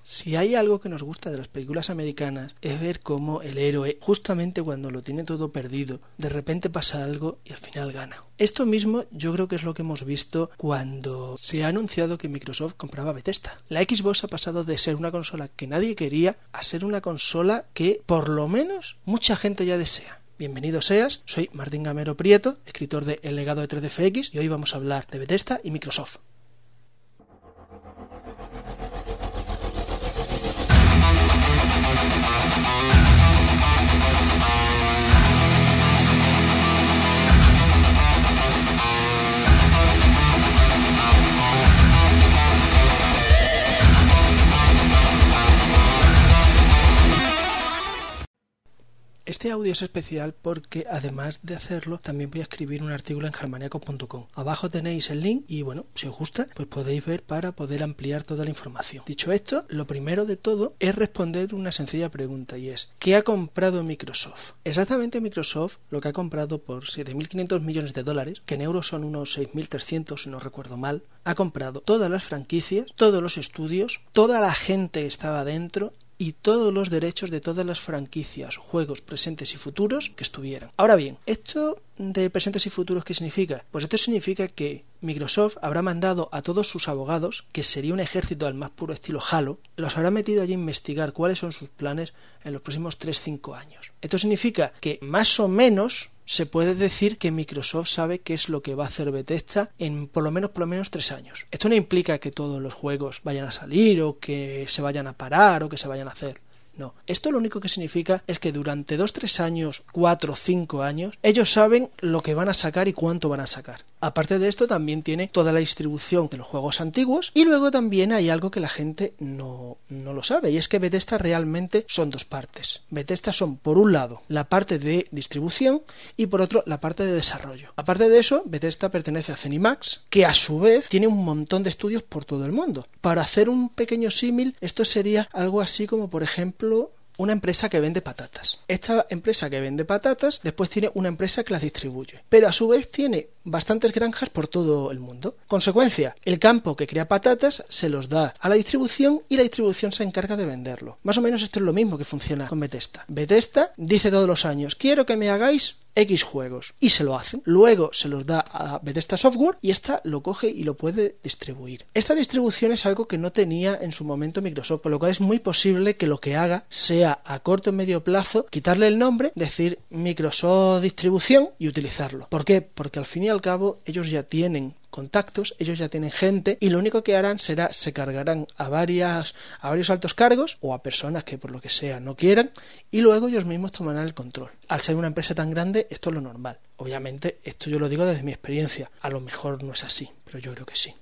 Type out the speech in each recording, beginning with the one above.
Si hay algo que nos gusta de las películas americanas es ver cómo el héroe, justamente cuando lo tiene todo perdido, de repente pasa algo y al final gana. Esto mismo yo creo que es lo que hemos visto cuando se ha anunciado que Microsoft compraba Bethesda. La Xbox ha pasado de ser una consola que nadie quería a ser una consola que por lo menos mucha gente ya desea. Bienvenido seas, soy Martín Gamero Prieto, escritor de El legado de 3DFX, y hoy vamos a hablar de Bethesda y Microsoft. Este audio es especial porque, además de hacerlo, también voy a escribir un artículo en germaniaco.com. Abajo tenéis el link y, bueno, si os gusta, pues podéis ver para poder ampliar toda la información. Dicho esto, lo primero de todo es responder una sencilla pregunta, y es ¿qué ha comprado Microsoft? Exactamente, Microsoft lo que ha comprado por $7.500 millones, que en euros son unos 6.300 si no recuerdo mal, ha comprado todas las franquicias, todos los estudios, toda la gente que estaba dentro y todos los derechos de todas las franquicias, juegos presentes y futuros que estuvieran. Ahora bien, ¿esto de presentes y futuros qué significa? Pues esto significa que Microsoft habrá mandado a todos sus abogados, que sería un ejército al más puro estilo Halo, los habrá metido allí a investigar cuáles son sus planes en los próximos 3-5 años. Esto significa que más o menos se puede decir que Microsoft sabe qué es lo que va a hacer Bethesda en por lo menos 3 años. Esto no implica que todos los juegos vayan a salir o que se vayan a parar o que se vayan a hacer. No, esto lo único que significa es que durante 2-3 años, 4-5 años, ellos saben lo que van a sacar y cuánto van a sacar. Aparte de esto, también tiene toda la distribución de los juegos antiguos, y luego también hay algo que la gente no lo sabe, y es que Bethesda realmente son dos partes. Bethesda son, por un lado, la parte de distribución y por otro, la parte de desarrollo. Aparte de eso, Bethesda pertenece a ZeniMax, que a su vez tiene un montón de estudios por todo el mundo. Para hacer un pequeño símil, esto sería algo así como, por ejemplo, una empresa que vende patatas. Esta empresa que vende patatas después tiene una empresa que las distribuye, pero a su vez tiene bastantes granjas por todo el mundo. Consecuencia, el campo que crea patatas se los da a la distribución y la distribución se encarga de venderlo. Más o menos esto es lo mismo que funciona con Bethesda. Bethesda dice todos los años: quiero que me hagáis X juegos, y se lo hacen. Luego se los da a Bethesda Software y esta lo coge y lo puede distribuir. Esta distribución es algo que no tenía en su momento Microsoft, por lo cual es muy posible que lo que haga sea a corto o medio plazo quitarle el nombre, decir Microsoft Distribución y utilizarlo. ¿Por qué? Porque al fin y al cabo ellos ya tienen contactos, ellos ya tienen gente, y lo único que harán será se cargarán a varios altos cargos o a personas que por lo que sea no quieran, y luego ellos mismos tomarán el control. Al ser una empresa tan grande, esto es lo normal. Obviamente, esto yo lo digo desde mi experiencia. A lo mejor no es así, pero yo creo que sí.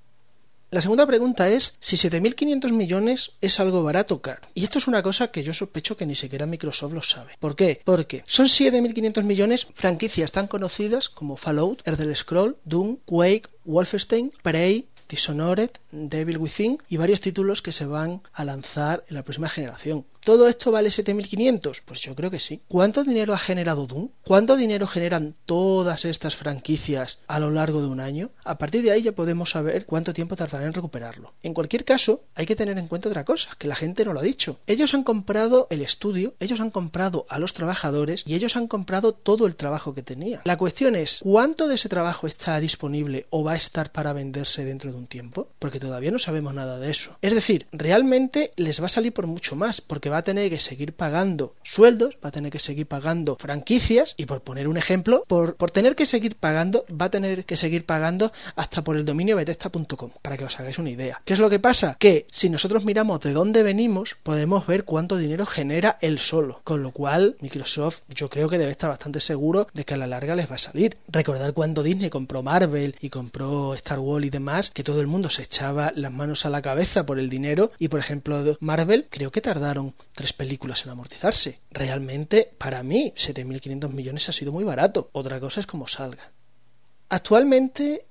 La segunda pregunta es si 7.500 millones es algo barato o caro. Y esto es una cosa que yo sospecho que ni siquiera Microsoft lo sabe. ¿Por qué? Porque son 7.500 millones franquicias tan conocidas como Fallout, Elder Scrolls, Doom, Quake, Wolfenstein, Prey, Dishonored, Devil Within y varios títulos que se van a lanzar en la próxima generación. ¿Todo esto vale 7.500? Pues yo creo que sí. ¿Cuánto dinero ha generado Doom? ¿Cuánto dinero generan todas estas franquicias a lo largo de un año? A partir de ahí ya podemos saber cuánto tiempo tardará en recuperarlo. En cualquier caso, hay que tener en cuenta otra cosa, que la gente no lo ha dicho. Ellos han comprado el estudio, ellos han comprado a los trabajadores y ellos han comprado todo el trabajo que tenía. La cuestión es, ¿cuánto de ese trabajo está disponible o va a estar para venderse dentro de un tiempo? Porque todavía no sabemos nada de eso. Es decir, realmente les va a salir por mucho más, porque va a tener que seguir pagando sueldos, va a tener que seguir pagando franquicias, y por poner un ejemplo, por tener que seguir pagando, va a tener que seguir pagando hasta por el dominio Bethesda.com, para que os hagáis una idea. ¿Qué es lo que pasa? Que si nosotros miramos de dónde venimos, podemos ver cuánto dinero genera él solo, con lo cual Microsoft yo creo que debe estar bastante seguro de que a la larga les va a salir. Recordar cuando Disney compró Marvel y compró Star Wars y demás, que todo el mundo se echaba las manos a la cabeza por el dinero, y por ejemplo Marvel creo que tardaron 3 películas en amortizarse. Realmente, para mí, 7.500 millones ha sido muy barato. Otra cosa es cómo salga. Actualmente,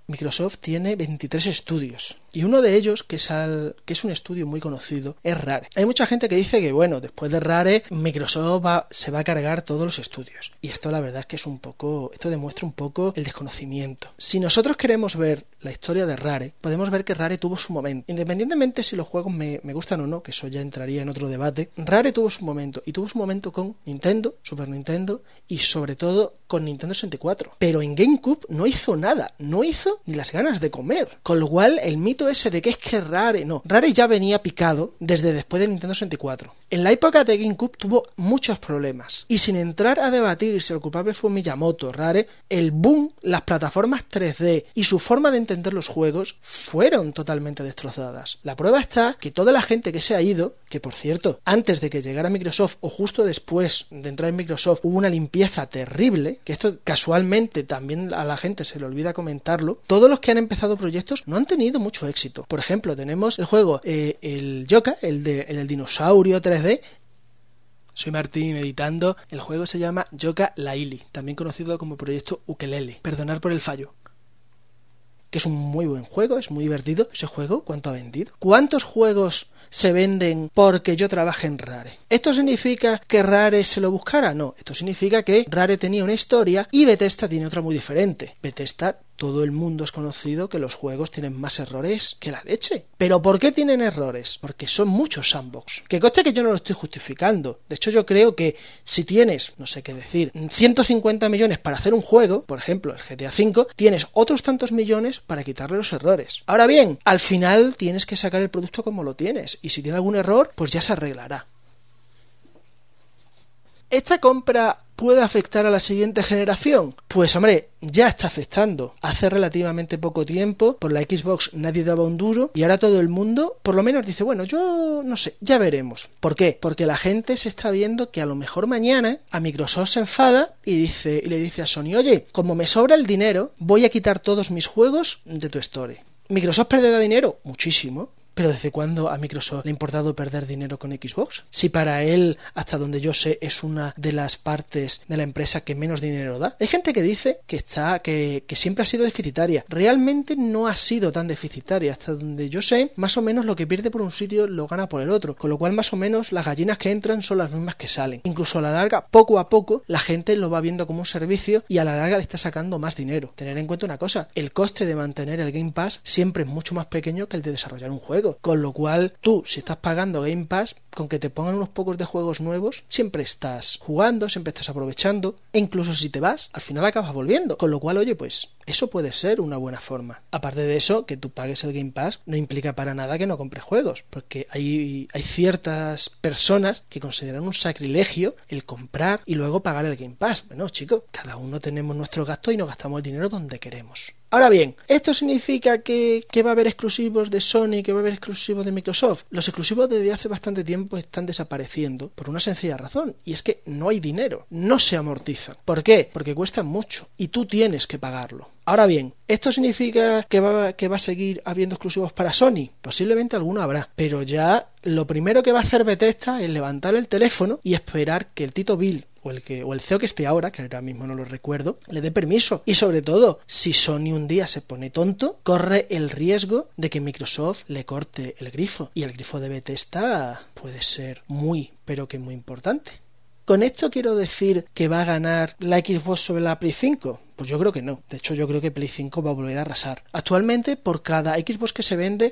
Microsoft tiene 23 estudios. Y uno de ellos, que es un estudio muy conocido, es Rare. Hay mucha gente que dice que, bueno, después de Rare, Microsoft se va a cargar todos los estudios. Y esto la verdad es que esto demuestra un poco el desconocimiento. Si nosotros queremos ver la historia de Rare, podemos ver que Rare tuvo su momento. Independientemente si los juegos me gustan o no, que eso ya entraría en otro debate, Rare tuvo su momento. Y tuvo su momento con Nintendo, Super Nintendo y sobre todo con Nintendo 64. Pero en GameCube no hizo nada. No hizo ni las ganas de comer. Con lo cual, el mito ese de que es que Rare ya venía picado desde después de Nintendo 64. En la época de GameCube tuvo muchos problemas. Y sin entrar a debatir si el culpable fue Miyamoto, Rare, el boom, las plataformas 3D y su forma de entender los juegos fueron totalmente destrozadas. La prueba está que toda la gente que se ha ido, que por cierto, antes de que llegara Microsoft o justo después de entrar en Microsoft hubo una limpieza terrible, que esto casualmente también a la gente se le olvida comentarlo, todos los que han empezado proyectos no han tenido mucho éxito. Por ejemplo, tenemos el juego, el Yoka, el del dinosaurio 3D. Soy Martín editando. El juego se llama Yooka-Laylee, también conocido como proyecto Ukelele. Perdonad por el fallo. Que es un muy buen juego, es muy divertido. Ese juego, ¿cuánto ha vendido? ¿Cuántos juegos se venden porque yo trabaje en Rare? ¿Esto significa que Rare se lo buscara? No, esto significa que Rare tenía una historia y Bethesda tiene otra muy diferente. Bethesda, todo el mundo es conocido que los juegos tienen más errores que la leche. ¿Pero por qué tienen errores? Porque son muchos sandbox. Que conste que yo no lo estoy justificando. De hecho, yo creo que si tienes, no sé qué decir, 150 millones para hacer un juego, por ejemplo, el GTA V, tienes otros tantos millones para quitarle los errores. Ahora bien, al final tienes que sacar el producto como lo tienes. Y si tiene algún error, pues ya se arreglará. ¿Esta compra puede afectar a la siguiente generación? Pues hombre, ya está afectando. Hace relativamente poco tiempo, por la Xbox nadie daba un duro y ahora todo el mundo, por lo menos dice, bueno, yo no sé, ya veremos. ¿Por qué? Porque la gente se está viendo que a lo mejor mañana a Microsoft se enfada y le dice a Sony, oye, como me sobra el dinero, voy a quitar todos mis juegos de tu store. ¿Microsoft perderá dinero? Muchísimo. ¿Pero desde cuándo a Microsoft le ha importado perder dinero con Xbox? Si para él, hasta donde yo sé, es una de las partes de la empresa que menos dinero da. Hay gente que dice que siempre ha sido deficitaria. Realmente no ha sido tan deficitaria. Hasta donde yo sé, más o menos lo que pierde por un sitio lo gana por el otro. Con lo cual, más o menos, las gallinas que entran son las mismas que salen. Incluso a la larga, poco a poco, la gente lo va viendo como un servicio y a la larga le está sacando más dinero. Tener en cuenta una cosa, el coste de mantener el Game Pass siempre es mucho más pequeño que el de desarrollar un juego. Con lo cual, tú, si estás pagando Game Pass, con que te pongan unos pocos de juegos nuevos, siempre estás jugando, siempre estás aprovechando, e incluso si te vas, al final acabas volviendo. Con lo cual, oye, pues eso puede ser una buena forma. Aparte de eso, que tú pagues el Game Pass no implica para nada que no compres juegos, porque hay ciertas personas que consideran un sacrilegio el comprar y luego pagar el Game Pass. Bueno, chicos, cada uno tenemos nuestros gastos y nos gastamos el dinero donde queremos. Ahora bien, ¿esto significa que va a haber exclusivos de Sony, que va a haber exclusivos de Microsoft? Los exclusivos desde hace bastante tiempo están desapareciendo por una sencilla razón, y es que no hay dinero, no se amortizan. ¿Por qué? Porque cuestan mucho y tú tienes que pagarlo. Ahora bien, ¿esto significa que va a seguir habiendo exclusivos para Sony? Posiblemente alguno habrá, pero ya lo primero que va a hacer Bethesda es levantar el teléfono y esperar que el Tito Bill o el CEO que esté ahora, que ahora mismo no lo recuerdo, le dé permiso. Y sobre todo, si Sony un día se pone tonto, corre el riesgo de que Microsoft le corte el grifo. Y el grifo de Bethesda puede ser muy, pero que muy importante. ¿Con esto quiero decir que va a ganar la Xbox sobre la Play 5? Pues yo creo que no. De hecho, yo creo que Play 5 va a volver a arrasar. Actualmente, por cada Xbox que se venden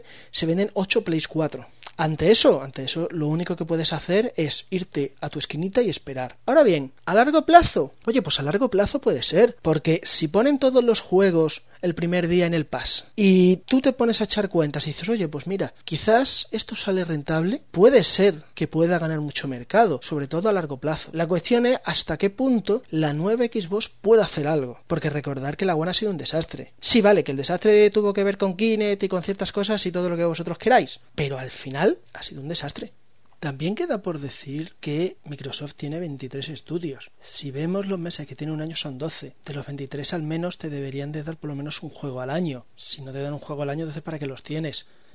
8 Play 4. Ante eso, lo único que puedes hacer es irte a tu esquinita y esperar. Ahora bien, ¿a largo plazo? Oye, pues a largo plazo puede ser. Porque si ponen todos los juegos el primer día en el Pass y tú te pones a echar cuentas y dices, oye, pues mira, quizás esto sale rentable, puede ser que pueda ganar mucho mercado, sobre todo a largo plazo. La cuestión es hasta qué punto la nueva Xbox puede hacer algo. Porque recordar que la One ha sido un desastre. Sí, vale, que el desastre tuvo que ver con Kinect y con ciertas cosas y todo lo que vosotros queráis, pero al final ha sido un desastre. También queda por decir que Microsoft tiene 23 estudios. Si vemos los meses que tiene un año son 12. De los 23 al menos te deberían de dar por lo menos un juego al año. Si no te dan un juego al año, entonces ¿para qué los tienes?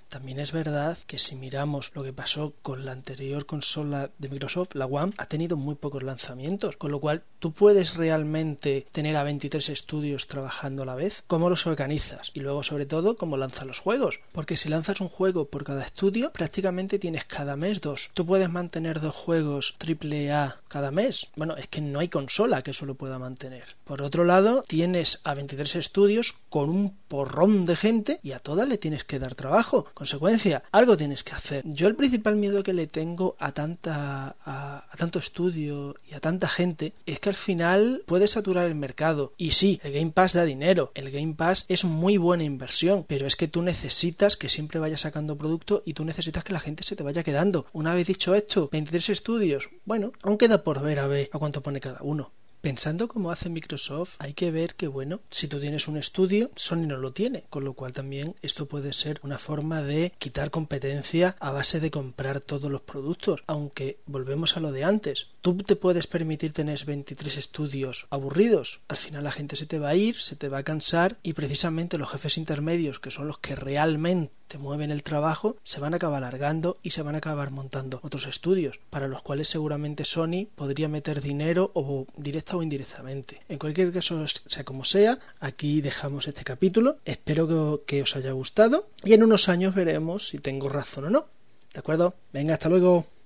También es verdad que si miramos lo que pasó con la anterior consola de Microsoft, la One, ha tenido muy pocos lanzamientos, con lo cual tú puedes realmente tener a 23 estudios trabajando a la vez. ¿Cómo los organizas? Y luego, sobre todo, cómo lanzas los juegos, porque si lanzas un juego por cada estudio, prácticamente tienes cada mes 2. Tú puedes mantener 2 juegos AAA cada mes. Bueno, es que no hay consola que eso lo pueda mantener. Por otro lado, tienes a 23 estudios con un porrón de gente y a todas le tienes que dar trabajo. Consecuencia, algo tienes que hacer. Yo el principal miedo que le tengo a tanto estudio y a tanta gente es que al final puede saturar el mercado. Y sí, el Game Pass da dinero. El Game Pass es muy buena inversión, pero es que tú necesitas que siempre vaya sacando producto y tú necesitas que la gente se te vaya quedando. Una vez dicho esto, 23 estudios, bueno, aún queda por ver a cuánto pone cada uno. Pensando como hace Microsoft, hay que ver que, bueno, si tú tienes un estudio, Sony no lo tiene, con lo cual también esto puede ser una forma de quitar competencia a base de comprar todos los productos, aunque volvemos a lo de antes. Tú te puedes permitir tener 23 estudios aburridos, al final la gente se te va a ir, se te va a cansar y precisamente los jefes intermedios, que son los que realmente te mueven el trabajo, se van a acabar alargando y se van a acabar montando otros estudios, para los cuales seguramente Sony podría meter dinero o directa o indirectamente. En cualquier caso, sea como sea, aquí dejamos este capítulo. Espero que os haya gustado y en unos años veremos si tengo razón o no. ¿De acuerdo? Venga, hasta luego.